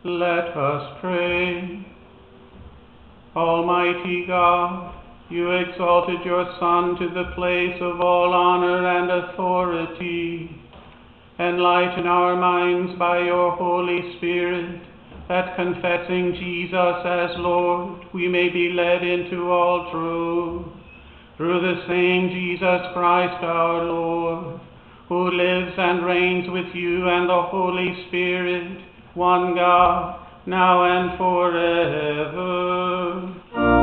Let us pray. Almighty God, you exalted your Son to the place of all honor and authority. Enlighten our minds by your Holy Spirit, that confessing Jesus as Lord, we may be led into all truth. Through the same Jesus Christ our Lord, who lives and reigns with you and the Holy Spirit, one God, now and forever.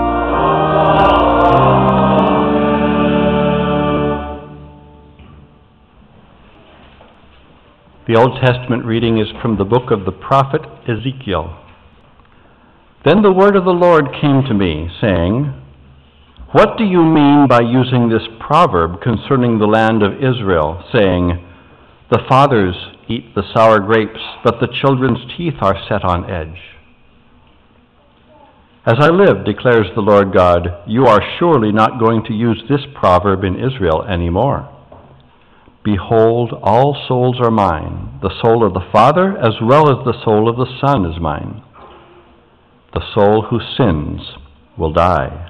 The Old Testament reading is from the book of the prophet Ezekiel. Then the word of the Lord came to me, saying, "What do you mean by using this proverb concerning the land of Israel, saying, 'The fathers eat the sour grapes, but the children's teeth are set on edge'? As I live, declares the Lord God, you are surely not going to use this proverb in Israel anymore. Behold, all souls are mine. The soul of the Father as well as the soul of the Son is mine. The soul who sins will die.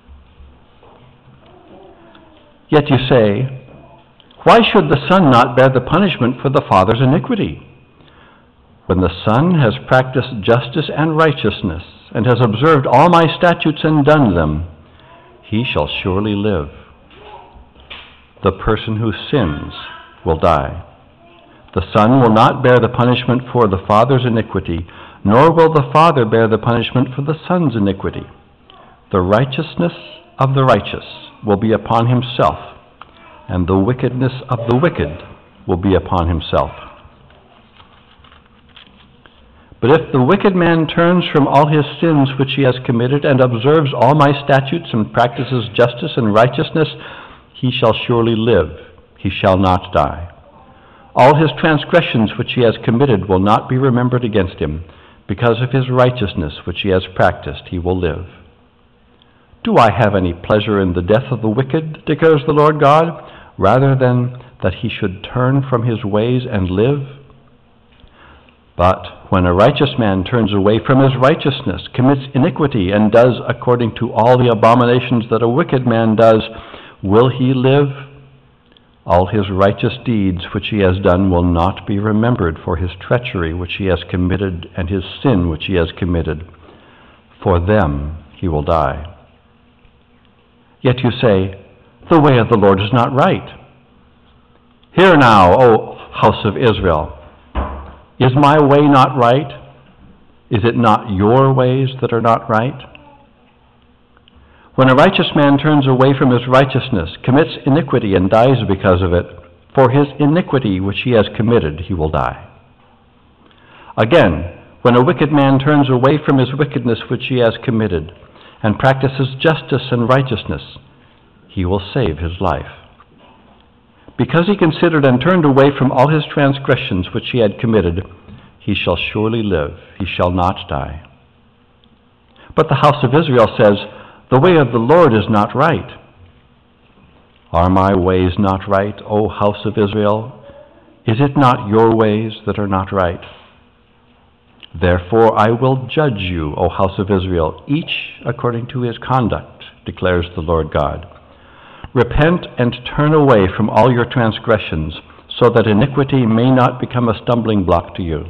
Yet you say, why should the Son not bear the punishment for the Father's iniquity? When the Son has practiced justice and righteousness, and has observed all my statutes and done them, he shall surely live. The person who sins will die. The Son will not bear the punishment for the Father's iniquity, nor will the Father bear the punishment for the Son's iniquity. The righteousness of the righteous will be upon himself, and the wickedness of the wicked will be upon himself. But if the wicked man turns from all his sins which he has committed, and observes all my statutes, and practices justice and righteousness, he shall surely live, he shall not die. All his transgressions which he has committed will not be remembered against him. Because of his righteousness which he has practiced, he will live. Do I have any pleasure in the death of the wicked, declares the Lord God, rather than that he should turn from his ways and live? But when a righteous man turns away from his righteousness, commits iniquity, and does according to all the abominations that a wicked man does, will he live? All his righteous deeds which he has done will not be remembered for his treachery which he has committed and his sin which he has committed. For them he will die. Yet you say, the way of the Lord is not right. Hear now, O house of Israel. Is my way not right? Is it not your ways that are not right? When a righteous man turns away from his righteousness, commits iniquity, and dies because of it, for his iniquity which he has committed, he will die. Again, when a wicked man turns away from his wickedness which he has committed, and practices justice and righteousness, he will save his life. Because he considered and turned away from all his transgressions which he had committed, he shall surely live, he shall not die. But the house of Israel says, the way of the Lord is not right. Are my ways not right, O house of Israel? Is it not your ways that are not right? Therefore I will judge you, O house of Israel, each according to his conduct, declares the Lord God. Repent and turn away from all your transgressions, so that iniquity may not become a stumbling block to you.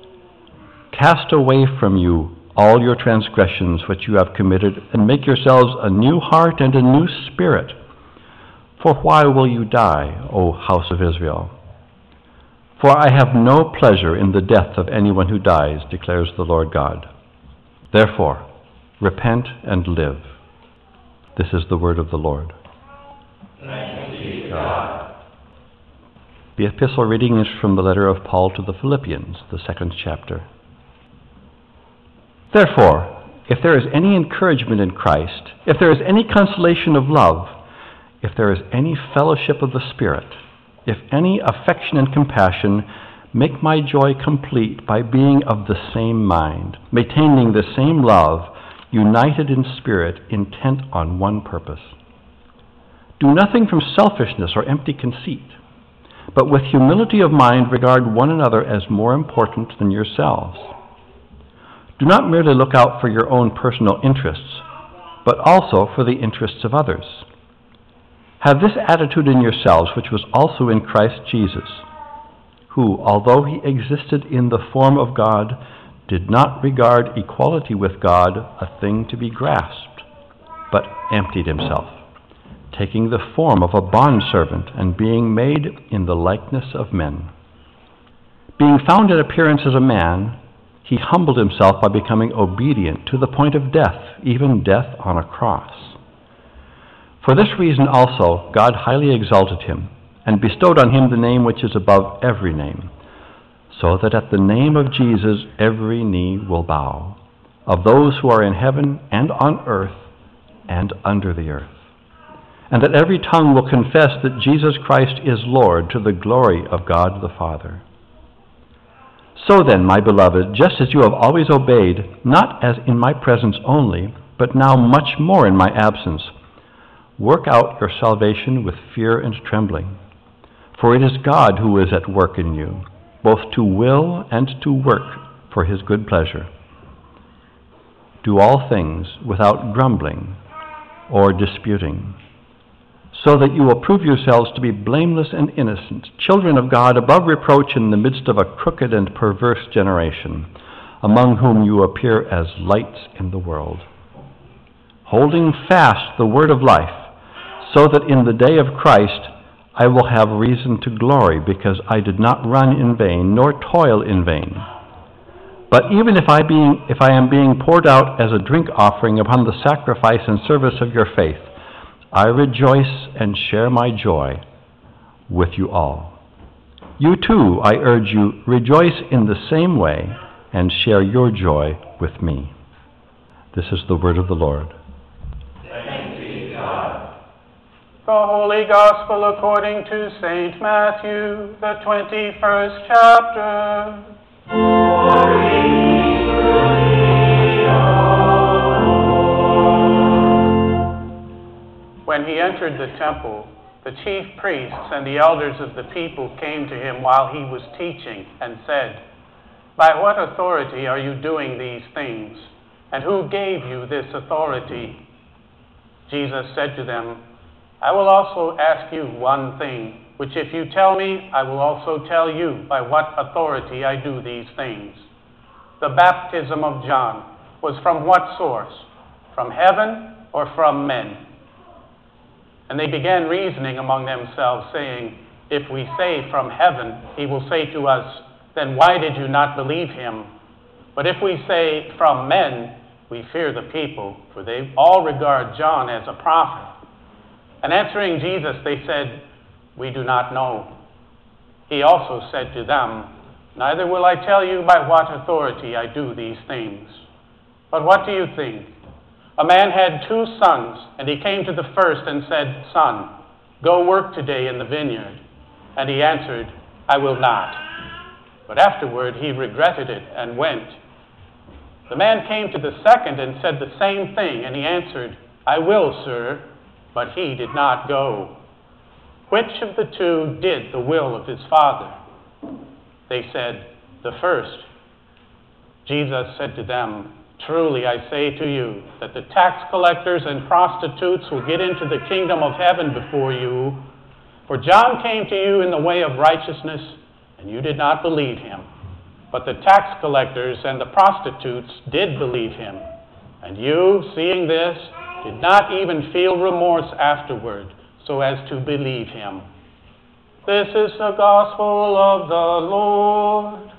Cast away from you all your transgressions which you have committed, and make yourselves a new heart and a new spirit. For why will you die, O house of Israel? For I have no pleasure in the death of anyone who dies, declares the Lord God. Therefore, repent and live. This is the word of the Lord. Thanks be to God. The epistle reading is from the letter of Paul to the Philippians, the 2nd chapter. Therefore, if there is any encouragement in Christ, if there is any consolation of love, if there is any fellowship of the Spirit, if any affection and compassion, make my joy complete by being of the same mind, maintaining the same love, united in spirit, intent on one purpose. Do nothing from selfishness or empty conceit, but with humility of mind regard one another as more important than yourselves. Do not merely look out for your own personal interests, but also for the interests of others. Have this attitude in yourselves, which was also in Christ Jesus, who, although he existed in the form of God, did not regard equality with God a thing to be grasped, but emptied himself, taking the form of a bondservant and being made in the likeness of men. Being found in appearance as a man, he humbled himself by becoming obedient to the point of death, even death on a cross. For this reason also God highly exalted him, and bestowed on him the name which is above every name, so that at the name of Jesus every knee will bow, of those who are in heaven and on earth and under the earth, and that every tongue will confess that Jesus Christ is Lord, to the glory of God the Father. So then, my beloved, just as you have always obeyed, not as in my presence only, but now much more in my absence, work out your salvation with fear and trembling. For it is God who is at work in you, both to will and to work for his good pleasure. Do all things without grumbling or disputing, so that you will prove yourselves to be blameless and innocent, children of God above reproach in the midst of a crooked and perverse generation, among whom you appear as lights in the world, holding fast the word of life, so that in the day of Christ I will have reason to glory, because I did not run in vain, nor toil in vain. But even if I am being poured out as a drink offering upon the sacrifice and service of your faith, I rejoice and share my joy with you all. You too, I urge you, rejoice in the same way and share your joy with me. This is the word of the Lord. Thanks be to God. The Holy Gospel according to St. Matthew, the 21st chapter. When he entered the temple, the chief priests and the elders of the people came to him while he was teaching and said, "By what authority are you doing these things? And who gave you this authority?" Jesus said to them, "I will also ask you one thing, which if you tell me, I will also tell you by what authority I do these things. The baptism of John was from what source? From heaven or from men?" And they began reasoning among themselves, saying, "If we say from heaven, he will say to us, 'Then why did you not believe him?' But if we say from men, we fear the people, for they all regard John as a prophet." And answering Jesus, they said, "We do not know." He also said to them, "Neither will I tell you by what authority I do these things. But what do you think? A man had 2 sons, and he came to the first and said, 'Son, go work today in the vineyard.' And he answered, 'I will not.' But afterward he regretted it and went. The man came to the second and said the same thing, and he answered, 'I will, sir.' But he did not go. Which of the 2 did the will of his father?" They said, "The first." Jesus said to them, "Truly I say to you that the tax collectors and prostitutes will get into the kingdom of heaven before you. For John came to you in the way of righteousness, and you did not believe him. But the tax collectors and the prostitutes did believe him. And you, seeing this, did not even feel remorse afterward, so as to believe him." This is the gospel of the Lord.